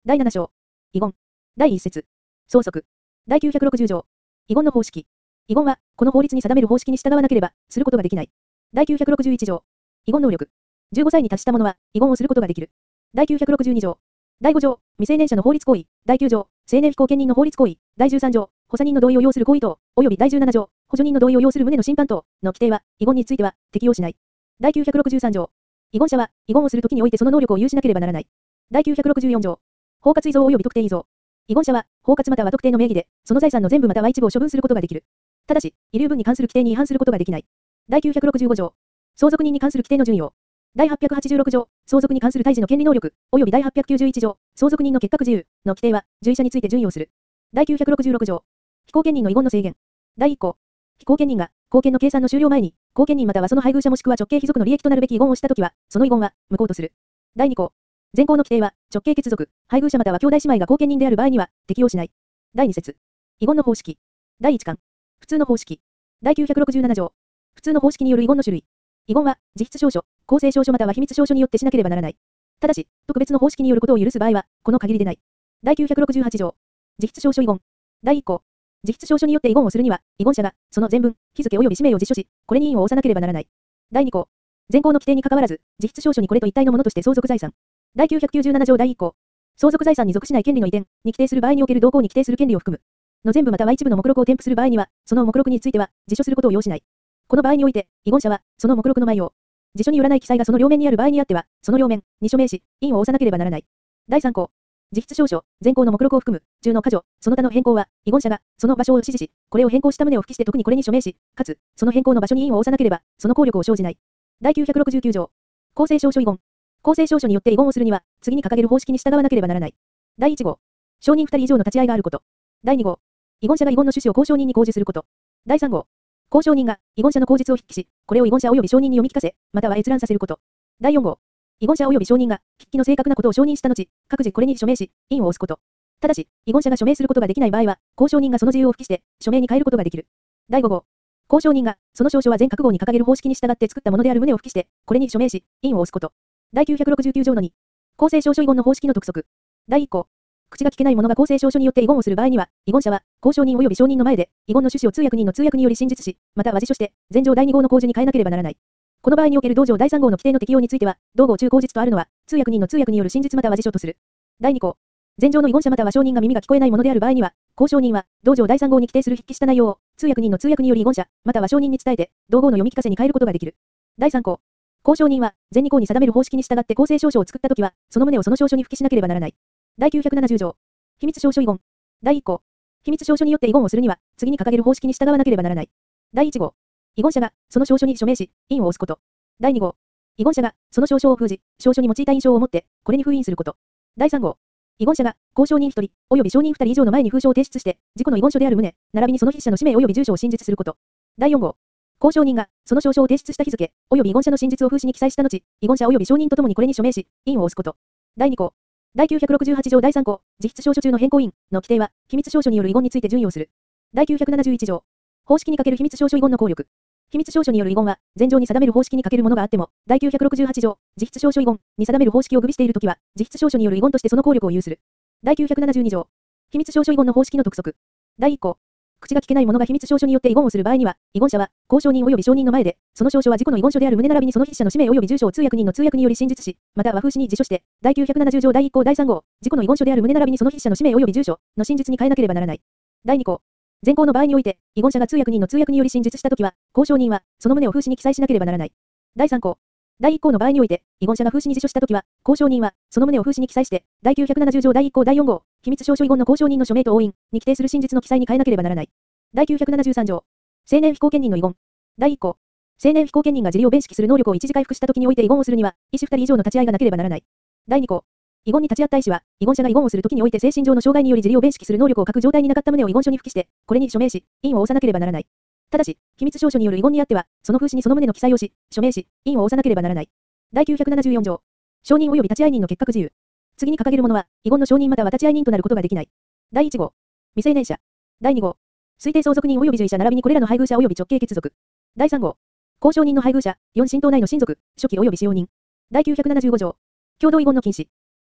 第7章。遺言。第1節。相続。第960条。遺言の方式。遺言は、この法律に定める方式に従わなければ、することができない。第961条。遺言能力。15歳に達した者は、遺言をすることができる。第962条。第5条、未成年者の法律行為。第9条、成年非後見人の法律行為。第13条、補佐人の同意を要する行為等、及び第17条、補助人の同意を要する旨の審判等の規定は、遺言については、適用しない。第963条。遺言者は、遺言をするときにおいてその能力を有しなければならない。第964条。包括遺贈及び特定遺贈。遺言者は、包括または特定の名義で、その財産の全部または一部を処分することができる。ただし、遺留分に関する規定に違反することができない。第965条。相続人に関する規定の準用。第886条、相続に関する対峙の権利能力、及び第891条、相続人の結核自由の規定は、従者について準用する。第966条。非後見人の遺言の制限。第1項。非後見人が、後見の計算の終了前に、後見人またはその配偶者もしくは直系卑属の利益となるべき遺言をしたときは、その遺言は、無効とする。第2項。前項の規定は、直系血族、配偶者または兄弟姉妹が後見人である場合には、適用しない。第2節。遺言の方式。第1巻。普通の方式。第967条。普通の方式による遺言の種類。遺言は、自筆証書、公正証書または秘密証書によってしなければならない。ただし、特別の方式によることを許す場合は、この限りでない。第968条。自筆証書遺言。第1項。自筆証書によって遺言をするには、遺言者が、その全文、日付及び氏名を自書し、これに印を押さなければならない。第2項。前項の規定に関わらず、自筆証書にこれと一体のものとして相続財産。第997条第1項。相続財産に属しない権利の移転に規定する場合における同項に規定する権利を含む。の全部または一部の目録を添付する場合には、その目録については、自書することを要しない。この場合において、遺言者は、その目録の内容、自書によらない記載がその両面にある場合にあっては、その両面に署名し、印を押さなければならない。第3項。自筆証書、前項の目録を含む、10の箇条、その他の変更は、遺言者が、その場所を指示し、これを変更した旨を付記して特にこれに署名し、かつ、その変更の場所に印を押さなければ、その効力を生じない。第969条。公正証書遺言。公正証書によって遺言をするには、次に掲げる方式に従わなければならない。第1号。証人2人以上の立ち会いがあること。第2号。遺言者が遺言の趣旨を公証人に公示すること。第3号。公証人が遺言者の口実を筆記し、これを遺言者及び証人に読み聞かせ、または閲覧させること。第4号。遺言者及び証人が筆記の正確なことを承認した後、各自これに署名し、印を押すこと。ただし、遺言者が署名することができない場合は、公証人がその自由を付記して、署名に変えることができる。第5号。公証人が、その証書は全各号に掲げる方式に従って作ったものである旨を付記して、これに署名し、印を押すこと。第969条の2。公正証書遺言の方式の督促。第1項。口が聞けない者が公正証書によって遺言をする場合には、遺言者は、公証人及び証人の前で、遺言の趣旨を通訳人の通訳により真実し、または自書して、前条第2号の公示に変えなければならない。この場合における同条第3号の規定の適用については、同号中口実とあるのは、通訳人の通訳による真実または自書とする。第2項。前条の遺言者または証人が耳が聞こえないものである場合には、公証人は、同条第3号に規定する筆記した内容を、通訳人の通訳により遺言者、または証人に伝えて、同号の読み聞かせに変えることができる。第3項。公証人は、前2項に定める方式に従って公正証書を作ったときは、その旨をその証書に付記しなければならない。第970条。秘密証書遺言。第1項。秘密証書によって遺言をするには、次に掲げる方式に従わなければならない。第1号。遺言者が、その証書に署名し、印を押すこと。第2号。遺言者が、その証書を封じ、証書に用いた印象を持って、これに封印すること。第3号。遺言者が、公証人1人、及び証人2人以上の前に封書を提出して、自己の遺言書である旨、並びにその筆者の氏名及び住所を真実すること。第4号。公証人が、その証書を提出した日付、及び遺言者の真実を封紙に記載した後、遺言者及び証人とともにこれに署名し、印を押すこと。第2項。第968条第3項、自筆証書中の変更印の規定は、秘密証書による遺言について準用する。第971条。方式に欠ける秘密証書遺言の効力。秘密証書による遺言は、前条に定める方式に欠けるものがあっても、第968条、自筆証書遺言に定める方式を具備しているときは、自筆証書による遺言としてその効力を有する。第972条。秘密証書遺言の方式の督促。第1項。口が聞けない者が秘密証書によって遺言をする場合には、遺言者は、公証人及び証人の前で、その証書は自己の遺言書である旨並びにその筆者の氏名及び住所を通訳人の通訳により真実し、または封紙に自書して、第970条第1項第3号、自己の遺言書である旨並びにその筆者の氏名及び住所の真実に変えなければならない。第2項。前項の場合において、遺言者が通訳人の通訳により真実したときは、公証人は、その旨を封紙に記載しなければならない。第3項。第1項の場合において、遺言者が封紙に自書したときは、公証人は、その旨を封紙に記載して、第970条第1項第4号、秘密証書遺言の公証人の署名と押印に規定する真実の記載に変えなければならない。第973条。成年非後見人の遺言。第1項。成年非後見人が自利を弁識する能力を一時回復したときにおいて遺言をするには、医師2人以上の立ち会いがなければならない。第2項。遺言に立ち会った医師は、遺言者が遺言をするときにおいて精神上の障害により自利を弁識する能力を欠く状態になかった旨を遺言書に付記して、これに署名し、印を押さなければならない。ただし、秘密証書による遺言にあっては、その封紙にその旨の記載をし、署名し、印を押さなければならない。第974条。証人及び立ち会い人の結核自由。次に掲げるものは、遺言の証人または立ち会い人となることができない。第1号。未成年者。第2号。推定相続人及び随者並びにこれらの配偶者及び直系血族。第3号。公証人の配偶者、4親等内の親族、初期及び使用人。第975条。共同遺言の禁止。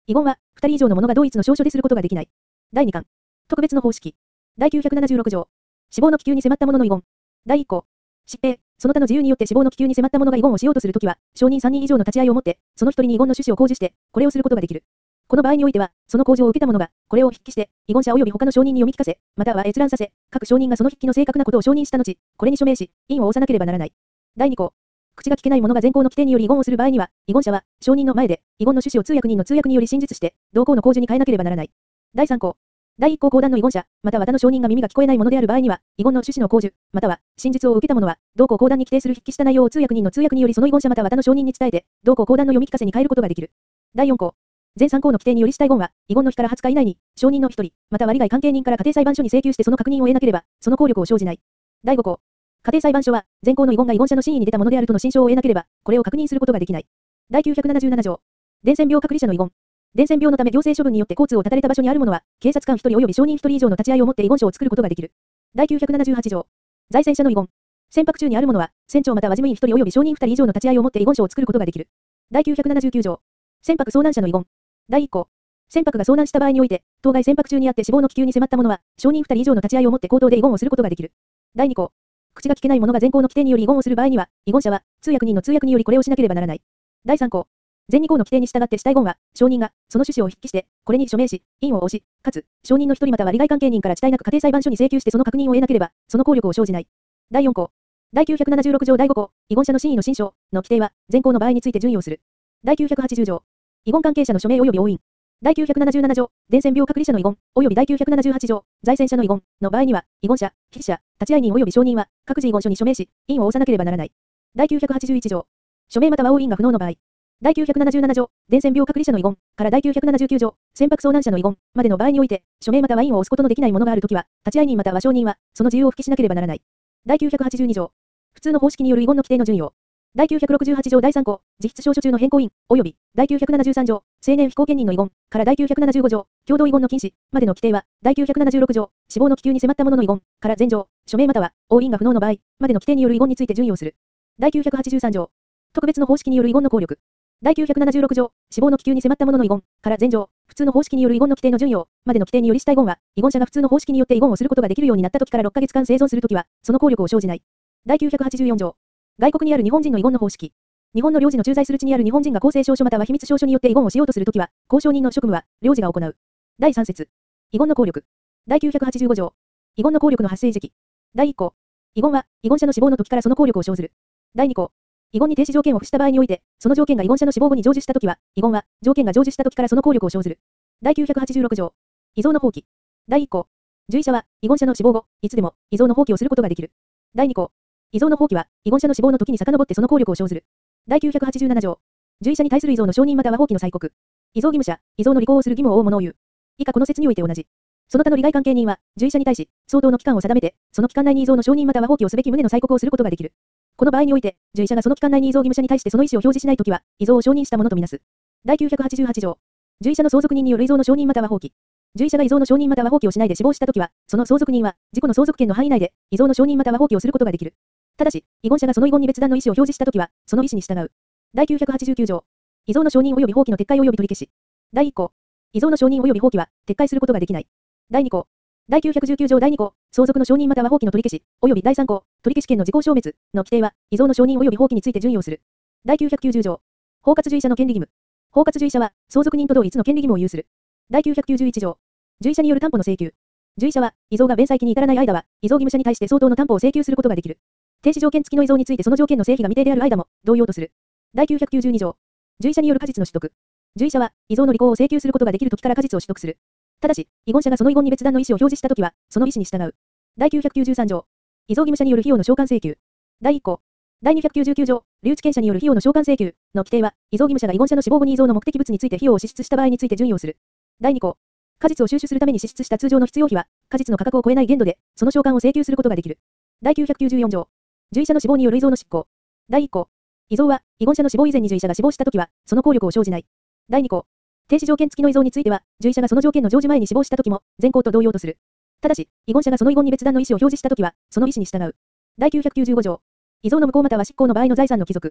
遺言は、2人以上の者が同一の証書ですることができない。第2巻。特別の方式。第976条。死亡の危急に迫った者の遺言。第1項。疾病、その他の自由によって死亡の危急に迫った者が遺言をしようとするときは、証人3人以上の立ち会いをもって、その1人に遺言の趣旨を講じして、これをすることができる。この場合においては、その口上を受けた者が、これを筆記して、遺言者及び他の証人に読み聞かせ、または閲覧させ、各証人がその筆記の正確なことを承認した後、これに署名し、印を押さなければならない。第2項。口が聞けない者が前項の規定により遺言をする場合には、遺言者は、証人の前で、遺言の趣旨を通訳人の通訳により真実して、同項の口授に変えなければならない。第3項。第1項公団の遺言者、または他の証人が耳が聞こえないものである場合には、遺言の趣旨の口授、または、真実を受けた者は、同項公団に規定する筆記した内容を通訳人の通訳によりその遺言者または他の証人に伝えて、同項公団の読み聞かせに変えることができる。第4項。前3項の規定によりした遺言は、遺言の日から20日以内に、証人の1人、または利害関係人から家庭裁判所に請求してその確認を得なければ、その効力を生じない。第5項。家庭裁判所は、前項の遺言が遺言者の真意に出たものであるとの心証を得なければ、これを確認することができない。第977条。伝染病隔離者の遺言。伝染病のため行政処分によって交通を断たれた場所にある者は、警察官1人及び証人1人以上の立ち会いをもって遺言書を作ることができる。第978条。在戦者の遺言。船舶中にある者は、船長または事務員1人及び証人2人以上の立ち会いをもって遺言書を作ることができる。第979条。船舶遭難者の遺言。第1項。船舶が遭難した場合において、当該船舶中にあって死亡の危急に迫った者は、証人2人以上の立ち会いをもって口頭で遺言をすることができる。第2項。口が聞けない者が前項の規定により遺言をする場合には、遺言者は、通訳人の通訳によりこれをしなければならない。第3項。前2項の規定に従ってした遺言は、証人が、その趣旨を筆記して、これに署名し、印を押し、かつ、証人の1人または利害関係人から遅滞なく家庭裁判所に請求してその確認を得なければ、その効力を生じない。第4項。第976条第5項、遺言者の真意の心証の規定は、前項の場合について準用する。第980条。遺言関係者の署名及び押印。第977条、伝染病隔離者の遺言、及び第978条、在戦者の遺言の場合には、遺言者、筆記者、立会人及び証人は、各自遺言書に署名し、印を押さなければならない。第981条。署名または押印が不能の場合。第977条、伝染病隔離者の遺言から第979条、船舶遭難者の遺言までの場合において、署名または印を押すことのできないものがあるときは、立会人または証人は、その自由を付記しなければならない。第982条。普通の方式による遺言の規定の準用。第968条第3項、自筆証書中の変更印、及び、第973条、青年非後見人の遺言、から第975条、共同遺言の禁止、までの規定は、第976条、死亡の危急に迫った者の遺言、から前条、署名または、押印が不能の場合、までの規定による遺言について準用する。第983条、特別の方式による遺言の効力。第976条、死亡の危急に迫った者の遺言、から前条、普通の方式による遺言の規定の準用、までの規定によりした遺言は、遺言者が普通の方式によって遺言をすることができるようになった時から6ヶ月間生存するときは、その効力を生じない。第984条。外国にある日本人の遺言の方式。日本の領事の駐在する地にある日本人が公正証書または秘密証書によって遺言をしようとするときは、公証人の職務は、領事が行う。第3節。遺言の効力。第985条。遺言の効力の発生時期。第1項。遺言は、遺言者の死亡の時からその効力を生ずる。第2項。遺言に停止条件を付した場合において、その条件が遺言者の死亡後に成就したときは、遺言は、条件が成就したときからその効力を生ずる。第986条。遺贈の放棄。第1項。受遺者は、遺言者の死亡後、いつでも、遺贈の放棄をすることができる。第2項。遺贈の放棄は、遺言者の死亡の時に遡ってその効力を生ずる。第987条。受遺者に対する遺贈の承認または放棄の催告。遺贈義務者、遺贈の履行をする義務を負う者を言う。以下この説において同じ。その他の利害関係人は、受遺者に対し、相当の期間を定めて、その期間内に遺贈の承認または放棄をすべき旨の催告をすることができる。この場合において、受遺者がその期間内に遺贈義務者に対してその意思を表示しないときは、遺贈を承認したものとみなす。第988条。受遺者の相続人による遺贈の承認または放棄。受遺者が遺贈の承認または放棄をしないで死亡したときは、その相続人は、自己の相続権の範囲内で、遺贈の承認または放棄をすることができる。ただし、遺言者がその遺言に別段の意思を表示したときは、その意思に従う。第989条。遺贈の承認及び放棄の撤回及び取り消し。第1項。遺贈の承認及び放棄は、撤回することができない。第2項。第919条第2項。相続の承認または放棄の取り消し、及び第3項。取り消し権の時効消滅の規定は、遺贈の承認及び放棄について準用する。第990条。包括受遺者の権利義務。包括受遺者は、相続人と同一の権利義務を有する。第991条。受遺者による担保の請求。受遺者は、遺贈が弁済期に至らない間は、遺贈義務者に対して相当の担保を請求することができる。停止条件付きの遺贈についてその条件の成否が未定である間も、同様とする。第992条。受遺者による果実の取得。受遺者は、遺贈の履行を請求することができるときから果実を取得する。ただし、遺言者がその遺言に別段の意思を表示したときは、その意思に従う。第993条。遺贈義務者による費用の償還請求。第1項。第299条。留置権者による費用の償還請求の規定は、遺贈義務者が遺言者の死亡後に遺贈の目的物について費用を支出した場合について準用する。第2項。果実を収取するために支出した通常の必要費は、果実の価格を超えない限度で、その償還を請求することができる。第994条。受遺者の死亡による遺贈の執行。第1項。遺贈は、遺言者の死亡以前に受遺者が死亡したときは、その効力を生じない。第2項。停止条件付きの遺贈については、受遺者がその条件の成就前に死亡したときも、前項と同様とする。ただし、遺言者がその遺言に別段の意思を表示したときは、その意思に従う。第995条。遺贈の無効または執行の場合の財産の帰属。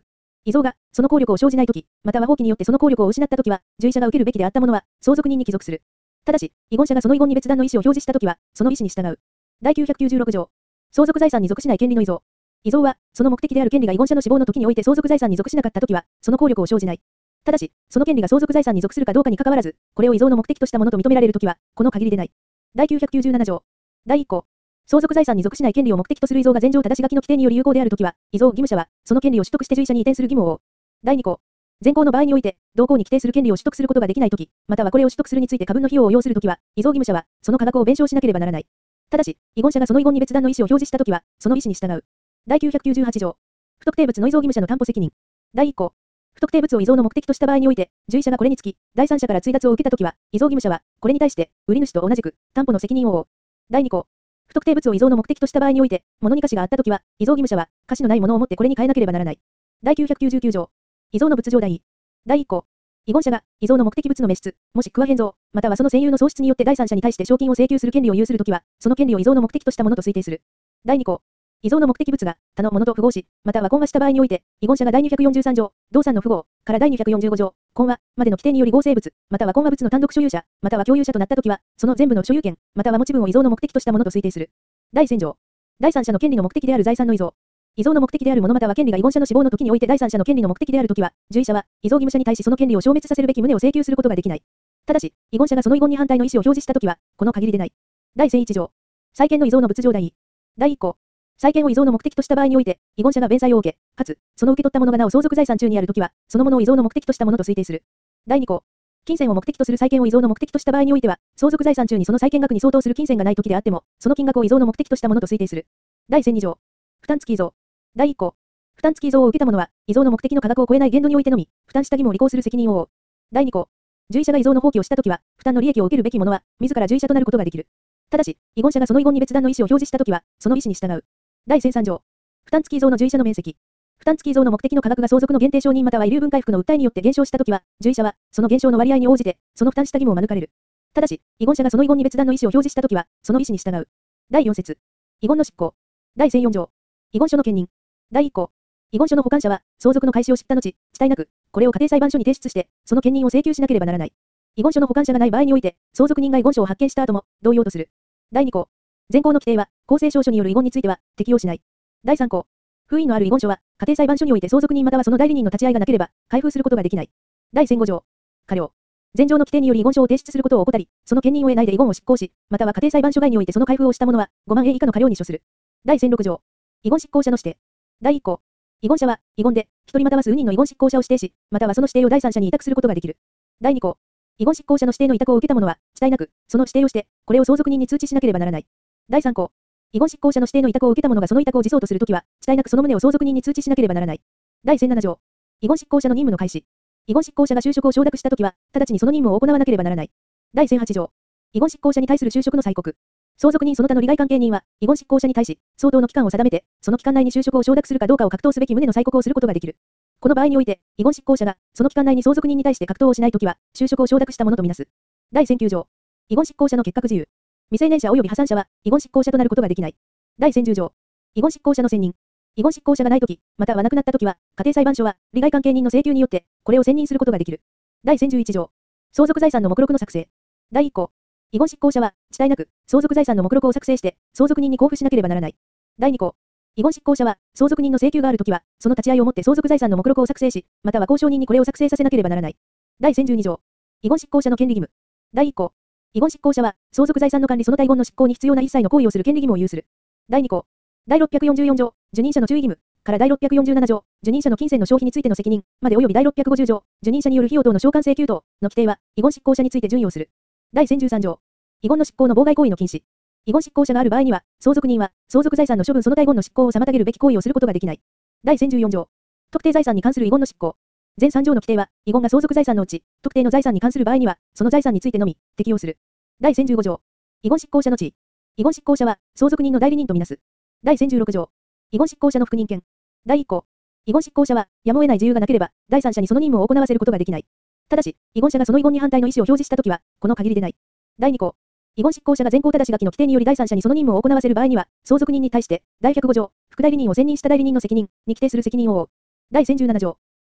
遺贈が、その効力を生じないとき、または放棄によってその効力を失ったときは、受遺者が受けるべきであったものは、相続人に帰属する。ただし、遺言者がその遺言に別段の意思を表示したときは、その意思に従う。第996条。相続財産に属しない権利の遺贈。遺贈は、その目的である権利が遺言者の死亡の時において相続財産に属しなかったときは、その効力を生じない。ただし、その権利が相続財産に属するかどうかに関わらず、これを遺贈の目的としたものと認められるときは、この限りでない。第997条。第1項。相続財産に属しない権利を目的とする遺贈が前条正し書きの規定により有効であるときは、遺贈義務者は、その権利を取得して随者に移転する義務を負う。第2項。前項の場合において、同項に規定する権利を取得することができないとき、またはこれを取得するについて過分の費用を要するときは、遺贈義務者は、その価格を弁償しなければならない。ただし、遺言者がその遺言に別段の意思を表示したときは、その意思に従う。第998条。不特定物の遺贈義務者の担保責任。第1項。不特定物を遺贈の目的とした場合において、受遺者がこれにつき、第三者から追奪を受けたときは、遺贈義務者は、これに対して、売り主と同じく、担保の責任を負う。第2項。不特定物を遺贈の目的とした場合において、物に瑕疵があったときは、遺贈義務者は、瑕疵のないものを持ってこれに変えなければならない。第999条。遺贈の物状代位。第1項。遺言者が、遺贈の目的物の滅失、もしくは変造、またはその占有の喪失によって第三者に対して賞金を請求する権利を有するときは、その権利を遺贈の目的としたものと推定する。第2項。遺贈の目的物が、他のものと符合し、または混和した場合において、遺言者が第243条、同3の符合、から第245条、混和、までの規定により合成物、または混和物の単独所有者、または共有者となったときは、その全部の所有権、または持ち分を遺贈の目的としたものと推定する。第1000条。第三者の権利の目的である財産の遺贈。遺贈の目的であるものまたは権利が遺言者の死亡の時において第三者の権利の目的であるときは、受遺者は、遺贈義務者に対しその権利を消滅させるべき旨を請求することができない。ただし、遺言者がその遺言に反対の意思を表示したときは、この限りでない。第1001条。債権の遺贈の物状代位。第1項。債権を遺贈の目的とした場合において、遺言者が弁済を受け、かつ、その受け取ったものがなお相続財産中にあるときは、そのものを遺贈の目的としたものと推定する。第2項。金銭を目的とする債権を遺贈の目的とした場合においては、相続財産中にその債権額に相当する金銭がないときであっても、その金額を遺贈の目的としたものと推定する。第1002条。負担付き遺贈。第1項。負担付き遺贈を受けた者は、遺贈の目的の価格を超えない限度においてのみ、負担した義務を履行する責任を負う。第2項。受遺者が遺贈の放棄をしたときは、負担の利益を受けるべき者は、自ら受遺者となることができる。ただし、遺言者がその遺言に別段の意思を表示したときは、その意思に従う。第1003条。負担付き遺贈の受遺者の面積。負担付き遺贈の目的の価格が相続の限定承認または遺留分回復の訴えによって減少したときは、受遺者は、その減少の割合に応じて、その負担した義務を免れる。ただし、遺言者がその遺言に別段の意思を表示したときは、その意思に従う。第4節。遺言の執行。第1004条。遺言書の兼任。第1項。遺言書の保管者は、相続の開始を知った後、遅滞なく、これを家庭裁判所に提出して、その兼任を請求しなければならない。遺言書の保管者がない場合において、相続人が遺言書を発見した後も、同様とする。第2項。前項の規定は、公正証書による遺言については、適用しない。第3項。封印のある遺言書は、家庭裁判所において相続人またはその代理人の立ち会いがなければ、開封することができない。第1005条。過料。前条の規定により遺言書を提出することを怠り、その兼任を得ないで遺言を執行し、または家庭裁判所外においてその開封をした者は、5万円以下の過料に処する。第1006条。遺言執行者の指定。第1項。遺言者は、遺言で、一人または数人の遺言執行者を指定し、またはその指定を第三者に委託することができる。第2項。遺言執行者の指定の委託を受けた者は、遅滞なく、その指定をして、これを相続人に通知しなければならない。第3項。遺言執行者の指定の委託を受けた者がその委託を辞走とするときは、遅滞なくその旨を相続人に通知しなければならない。第1007条。遺言執行者の任務の開始。遺言執行者が就職を承諾したときは、直ちにその任務を行わなければならない。第1008条。遺言執行者に対する就職の催告。相続人その他の利害関係人は、遺言執行者に対し、相当の期間を定めて、その期間内に就職を承諾するかどうかを確認すべき旨の催告をすることができる。この場合において、遺言執行者が、その期間内に相続人に対して確認をしないときは、就職を承諾したものとみなす。第1009条。遺言執行者の結核自由。未成年者及び破産者は、遺言執行者となることができない。第1010条。遺言執行者の選任。遺言執行者がないとき、または亡くなったときは、家庭裁判所は、利害関係人の請求によって、これを選任することができる。第1011条。相続財産の目録の作成。第1項。遺言執行者は、遅滞なく、相続財産の目録を作成して、相続人に交付しなければならない。第2項。遺言執行者は、相続人の請求があるときは、その立ち会いをもって相続財産の目録を作成し、または交渉人にこれを作成させなければならない。第1012条。遺言執行者の権利義務。第1項。遺言執行者は、相続財産の管理その他遺言の執行に必要な一切の行為をする権利義務を有する。第2項。第644条、受任者の注意義務、から第647条、受任者の金銭の消費についての責任、まで及び第650条、受任者による費用等の償還請求等の規定は、遺言執行者について準用する。第1013条。遺言の執行の妨害行為の禁止。遺言執行者がある場合には、相続人は、相続財産の処分その他遺言の執行を妨げるべき行為をすることができない。第1014条。特定財産に関する遺言の執行。前3条の規定は、遺言が相続財産のうち、特定の財産に関する場合には、その財産についてのみ、適用する。第1015条。遺言執行者の地位。遺言執行者は、相続人の代理人とみなす。第1016条。遺言執行者の副任権。第1項。遺言執行者は、やむを得ない自由がなければ、第三者にその任務を行わせることができない。ただし、遺言者がその遺言に反対の意思を表示したときは、この限りでない。第2項。遺言執行者が前項正し書きの規定により第三者にその任務を行わせる場合には、相続人に対して、第105条、副代理人を選任した代理人の責任に規定する責任を負う。第1017条。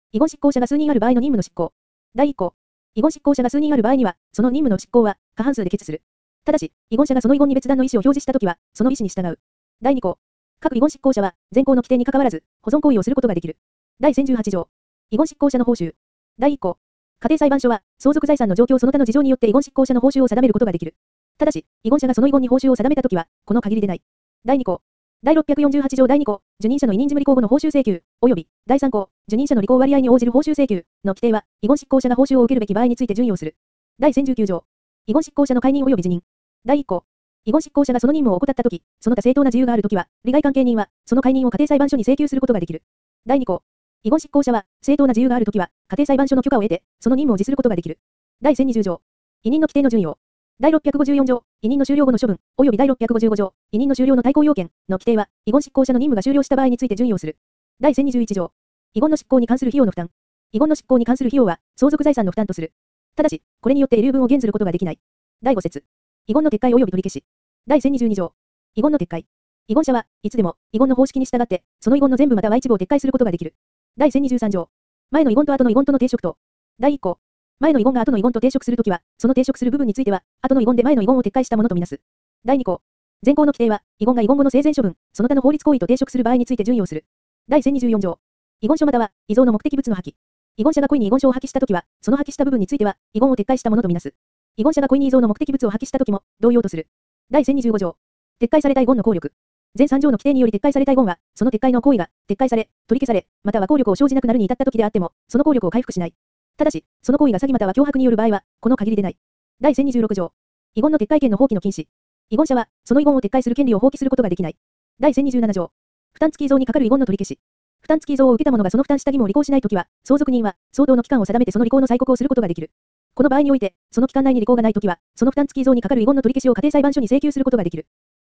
遺言執行者が数人ある場合の任務の執行。第1項。遺言執行者が数人ある場合には、その任務の執行は過半数で決する。ただし、遺言者がその遺言に別段の意思を表示したときは、その意思に従う。第2項。各遺言執行者は、前項の規定に関わらず、保存行為をすることができる。第1018条。遺言執行者の報酬。第1項。家庭裁判所は、相続財産の状況その他の事情によって遺言執行者の報酬を定めることができる。ただし、遺言者がその遺言に報酬を定めたときは、この限りでない。第2項。第648条第2項、受任者の委任事務履行後の報酬請求、及び、第3項、受任者の履行割合に応じる報酬請求の規定は、遺言執行者が報酬を受けるべき場合について準用する。第1019条。遺言執行者の解任及び辞任。第1項。遺言執行者がその任務を怠ったとき、その他正当な自由があるときは、利害関係人は、その解任を家庭裁判所に請求することができる。第2項。遺言執行者は、正当な自由があるときは、家庭裁判所の許可を得て、その任務を辞することができる。第1020条。委任の規定の準用。第654条、委任の終了後の処分、及び第655条、委任の終了の対抗要件の規定は、遺言執行者の任務が終了した場合について準用する。第1021条。遺言の執行に関する費用の負担。遺言の執行に関する費用は、相続財産の負担とする。ただし、これによって遺留分を減ずることができない。第5節。遺言の撤回及び取り消し。第1022条。遺言の撤回。遺言者はいつでも、遺言の方式に従って、その遺言の全部または一部を撤回することができる。第1023条。前の遺言と後の遺言との抵触と。第1項。前の遺言が後の遺言と抵触するときは、その抵触する部分については、後の遺言で前の遺言を撤回したものとみなす。第2項。前項の規定は、遺言が遺言後の生前処分、その他の法律行為と抵触する場合について準用する。第1024条。遺言書または、遺贈の目的物の破棄。遺言者が故意に遺言書を破棄したときは、その破棄した部分については、遺言を撤回したものとみなす。遺言者が故意に遺贈の目的物を破棄したときも、同様とする。第1025条。撤回された遺言の効力。前3条の規定により撤回された遺言は、その撤回の行為が、撤回され、取り消され、または効力を生じなくなるに至ったときであっても、その効力を回復しない。ただし、その行為が詐欺または脅迫による場合は、この限りでない。第1026条。遺言の撤回権の放棄の禁止。遺言者は、その遺言を撤回する権利を放棄することができない。第1027条。負担付き遺贈にかかる遺言の取り消し。負担付き遺贈を受けた者がその負担した義務を履行しないときは、相続人は、相当の期間を定めてその履行の催告をすることができる。この場合において、その期間内に履行がないときは、その負担付き遺贈にかかる遺言の取り消しを家庭裁判所に請求することができる。